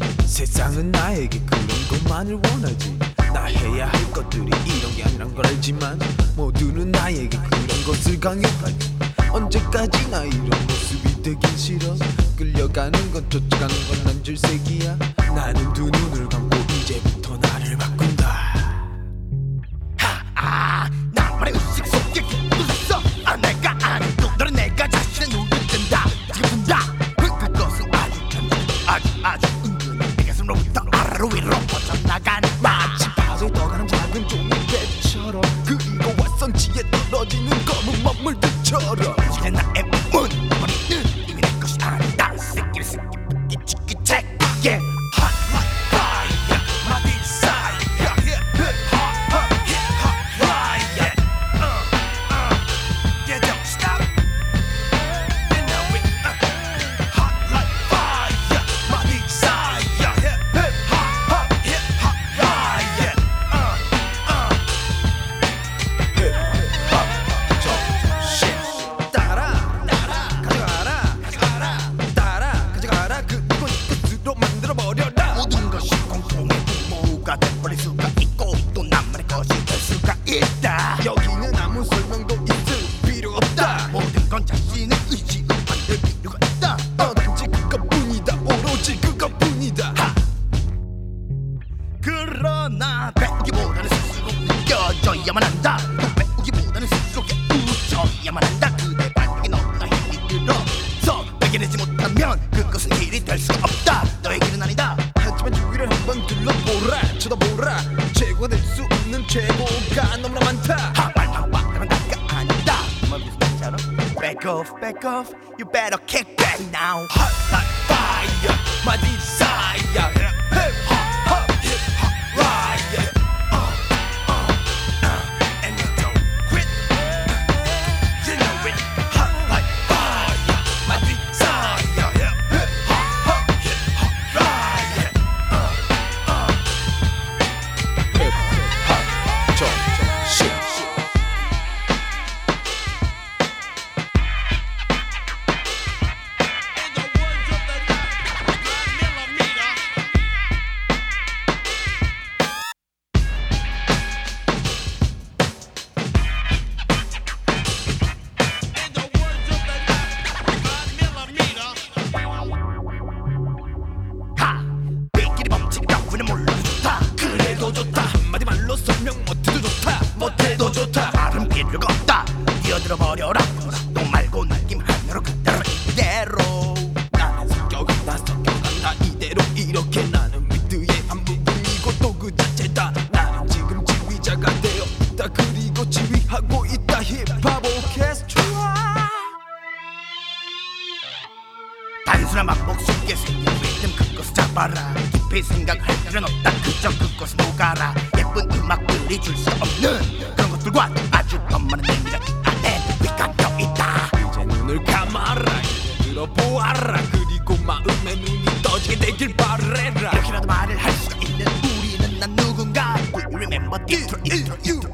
세상은 나에게 그런 것만을 원하지. 나 해야 할 것들이 이런 게 아니란 걸 알지만 모두는 나에게 그런 것을 강요하지. 언제까지나 이런 모습이 되긴 싫어. 끌려가는 건 쫓아가는 건 난 질색이야. 나는 두 눈을 감고 이제부터 나를 바꾼다. 나만의 의식 속에 묻었어. 내가 아는 너는 내가 자신의 눈을 뜬다. 지금 뜬다. 그것은 아주 천천히 아주 은근히 내 가슴으로부터 아래로 위로 뻗어나가는 마치 바다에 떠가는 작은 종이배처럼, 그리고 왓선지에 떨어지는 검은 먹물들처럼. 이제 나의 문 머리는 이미 내 것이 아니다. 새끼를 끼치기 책게 Hot like fire, my desire. Hot fire. Yeah, don't stop. You know it. Hot like fire, my desire. Hot fire. 따라 그건 이것으로 만들어버려라. 모든 것이 공통의 부모가 돼버릴 수가 있고 또 나만의 것이 될 수가 있다. 여기는 아무 설명도 있을 필요 없다. 모든 건 자신의 의지로 만들 필요가 있다. 단지 그것뿐이다. 오로지 그것뿐이다. 그러나 배우기보다는 스스로 느껴져야만 한다. 배우기보다는 스스로 깨우쳐야만 한다. 그대 발등에 너무나 힘이 들어서 발견하지 못하면 그것은 일이 될 수가 없다. 너의 길은 아니다. 하지만 주위를 한번 둘러보라. 쳐다보라. 최고가 될 수 없는 최고가 너무나 많다. 하발하발하면 나가 아니다. 뭐 무슨 말인지 알아? Back off, you better kick back now. Hot like fire, my desire. Hip hop, hip hop, riot. And you don't quit. You know it. Hot like fire, my desire. Hip hop, hip hop, riot. Hip hop, 정신. 삐끼리 멈추기 따위는 몰라도 좋다. 그래도 좋다. 한마디 말로 설명 못해도 좋다. 못해도 좋다. 말은 필요가 없다. 뛰어들어 버려라. 똥 말고 날김 하나로 그대로 이대로. 나는 성격은 나 이대로 이렇게. 나는 미드의 한 부분이고 또 그 자체다. 나는 지금 지휘자가 되어 있다. 그리고 지휘하고 있다. 힙합 오케스트라. 단순한 반복 속에 생긴 리듬 그것을 잡아라. 깊이 생각할 필요는 없다. 그저 그것을 녹아라. 예쁜 음악들이 줄 수 없는 그런 것들과 아주 겁많은 의미가 이 안에 위감겨 있다. 이제 눈을 감아라. 이제 들어보아라. 그리고 마음의 눈이 떠지게 되길 바래라. 이렇게라도 말을 할 수가 있는 우리는 난 누군가. We remember it,